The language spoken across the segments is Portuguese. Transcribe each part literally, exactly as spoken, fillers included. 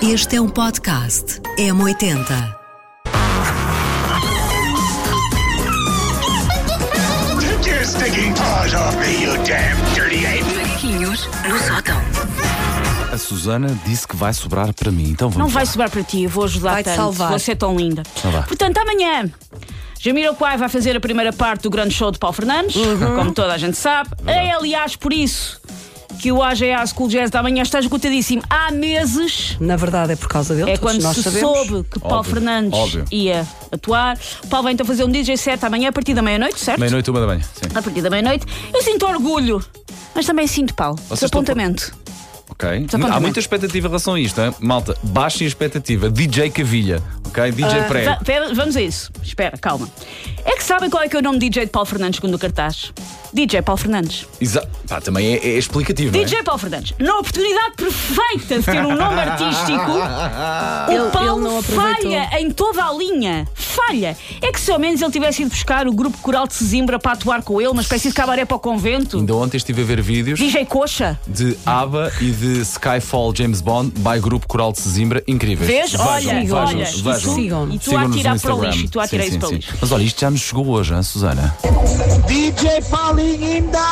Este é um podcast M oitenta. Take your stinking paws off me, you damn dirty ape! Macaquinhos no sótão. A Susana disse que vai sobrar para mim, então vamos Não vai lá. sobrar para ti, eu vou ajudar Vai-te tanto. salvar. Vou ser tão linda. Então vá. Portanto, amanhã Jamiroquai vai fazer a primeira parte do grande show de Paulo Fernandes, Uhum. como toda a gente sabe. É aliás por isso que o A G A School Jazz da manhã está esgotadíssimo há meses. Na verdade é por causa dele, É todos quando nós se sabemos. soube que Paulo Óbvio, Fernandes óbvio. ia atuar. O Paulo vai então fazer um D J set amanhã a partir da meia-noite, certo? Meia-noite, uma da manhã. Sim. A partir da meia-noite. Eu sinto orgulho, mas também sinto, Paulo, Vocês estão desapontamento. Ok. Desapontamento. Há muita expectativa em relação a isto, hein? Malta, baixem a expectativa. D J Cavilha, ok? D J Pré. Va- pera, vamos a isso. Espera, calma. É que sabem qual é que é o nome de D J de Paulo Fernandes segundo o cartaz? D J Paulo Fernandes. Exa- Pá, também é, é explicativo, não é? D J Paulo Fernandes. Na oportunidade perfeita de ter um nome artístico, Ele- o Paulo ele não aproveitou. falha em toda a linha. Falha. É que se ao menos ele tivesse ido buscar o grupo coral de Sesimbra para atuar com ele, uma espécie de cabaré para o convento. Ainda ontem estive a ver vídeos D J Coxa. de ABBA e de Skyfall James Bond by Grupo Coral de Sesimbra, incríveis. Vês? Vejam, Olha, vejam, olha. vejam. Sigam. E tu a Sigam-nos tirar no para o Instagram. lixo. E tu a Sim, tirar sim, isso para o sim. lixo. Mas olha, isto já nos chegou hoje, hein, Susana? D J Paulinho in the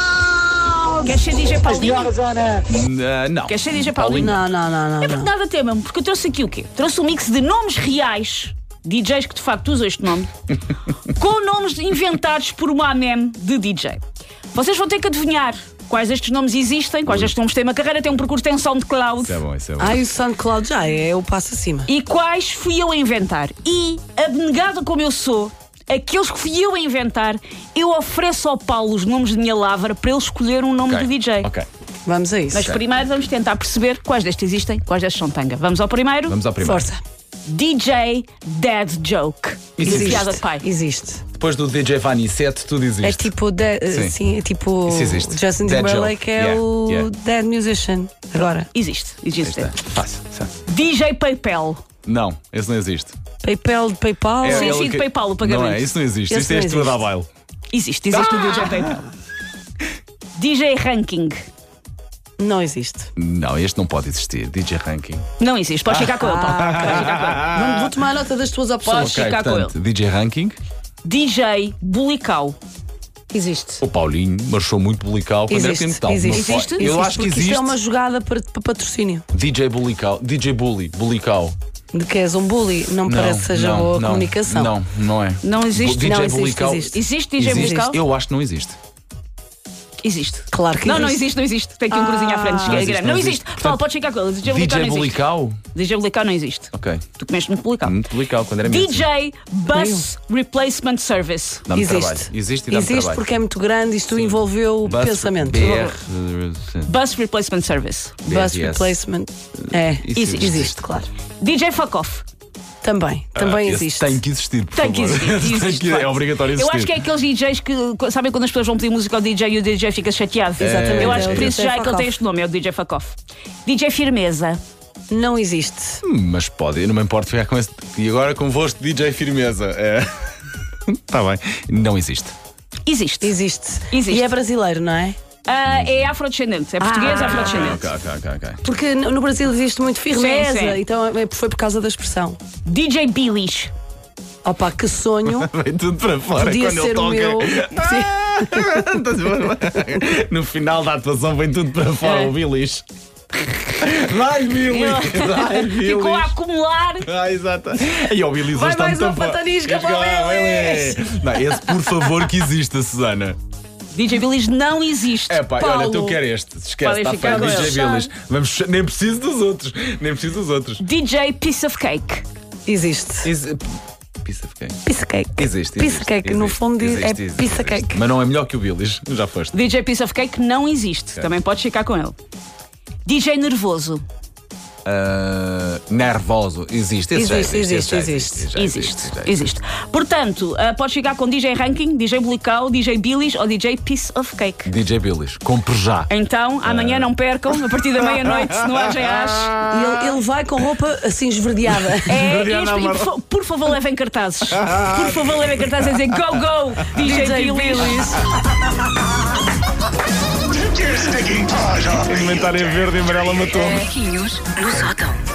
house! Queres ser D J Paulinho? Ana. N- não. Queres ser D J Paulinho? Não, não, não, não. É não. porque nada tema, porque eu trouxe aqui o quê? Trouxe um mix de nomes reais, D Js que de facto usam este nome, com nomes inventados por uma meme de D J. Vocês vão ter que adivinhar quais destes nomes existem, quais destes nomes têm uma carreira, têm um percurso, têm um SoundCloud. Isso é bom, isso é bom. Ah, e o SoundCloud já é o passo acima. E quais fui eu a inventar. E, abnegada como eu sou, aqueles que fui eu a inventar, eu ofereço ao Paulo os nomes de minha lavra para ele escolher um nome Ok, de D J. Ok, Vamos a isso. Mas primeiro vamos tentar perceber quais destes existem, quais destes são tanga. Vamos ao primeiro? vamos ao primeiro. Força. D J Dad Joke. Existe. Piada de pai. Existe. Depois do D J Vanissette, tudo existe. É tipo, de, Sim. sim, é tipo Isso existe. Justin Dead Timberlake joke. é Yeah, o yeah. dead musician. Agora. Existe, existe. Isto é fácil. certo. D J PayPal. Não, esse não existe. PayPal de PayPal. É Sim, ele sim, de que- PayPal, o pagamento. Não é, isso não existe. Esse Isto é não este tudo a existe. baile. Existe, existe o D J PayPal. D J Ranking. Não existe. Não, este não pode existir. D J Ranking. Não existe, podes ficar com ele, Paulo. Podes ficar com ele. Vamos- Vou tomar nota das tuas opções. Podes ficar com portanto, D J Ranking. D J Bulicau. Existe. O Paulinho marchou muito bulical quando Existe, era tempo. existe. Existe? Eu Existe, acho que porque existe. Isto é uma jogada para, para patrocínio. D J Bulical. D J Bully. Bulical. De que és um bully, não, me parece que seja não, boa não, comunicação. Não, não é. Não existe? D J Não, existe, Bulical. existe. Existe D J Existe? Bulical? Eu acho que não existe. Existe. Claro que Não, existe. não existe, não existe. Tem aqui um cruzinho à frente. não Cheguei existe, grande. não Não existe. existe. Paulo, podes ficar com ele. D J D Bulical J não existe. Bulical. D J Bulical não existe. Ok. Tu comeste muito Bulical. Muito bulical quando era D mesmo. J Bus Replacement Service. Dá-me Existe. trabalho. Existe e dá-me Existe trabalho. porque é muito grande, isto envolveu o Bus- pensamento. B R. Bus Replacement Service. Bus B R S. replacement. É, Isso existe. existe. claro. D J Fuck Off. Também, também Ah, esse existe. Tem que existir, por Tem que favor. existir. Tem existe, que- de facto. é obrigatório existir. Eu acho que é aqueles D Js que, sabem quando as pessoas vão pedir música ao D J e o D J fica chateado. Exatamente, Eu acho é que o por isso D J já é que ele Fuck tem Off. este nome, é o D J Fuck Off. D J Firmeza. Não existe. Hum, Mas pode, eu não me importo ficar com esse. E agora convosco D J Firmeza. É. Tá bem. Não existe. Existe. Existe. Existe. E é brasileiro, não é? Ah, é afrodescendente. É português Ah, afrodescendente. Ok, ok, ok, ok. Porque no no Brasil existe muito firmeza, Sim, sim. então é- foi por causa da expressão. D J Billies. Opa, que sonho. Vem tudo para fora Podia quando ele ser o toca. meu. Sim. No final da atuação vem tudo para fora, É. o Billis. Vai, Billis! Vai, Billis! Ficou a acumular. Ah, exato. E o Billis Vai hoje está mais muito uma fo- patanisca Este para o cara, Billis. Billis. Não, esse por favor que exista, Susana. D J Billies não existe. É pá, Paulo. olha, tu queres este. Esquece, Podem está ficar feito. com D J ele. Billis. Vamos, nem preciso dos outros. Nem preciso dos outros. D J Piece of Cake. Existe. Is- Piece of cake. Pizza cake. Existe. Pizza existe, cake, no existe, fundo existe, é existe, pizza existe. cake. Mas não é melhor que o Billis. Já foste. D J Piece of Cake não existe. Também podes ficar com ele. D J Nervoso. Ah, nervoso. Existe. Esse já Existe, existe, esse já existe, já Existe, já existe. Portanto, ah, podes ficar com D J Ranking, D J Bulical, D J Billies ou D J Piece of Cake. D J Billis. Compre já. Então, amanhã não percam, a partir da meia-noite, no A G A. E ele, ele vai com roupa assim esverdeada. É, Mariana este, e por, Amaro. fa- por favor, levem cartazes. Por favor, levem cartazes a dizer Go, go, D J, D J Billies. Billies. Take your stinking paws off me, you Inventário damn verde e amarelo matou. Macaquinhos no sótão.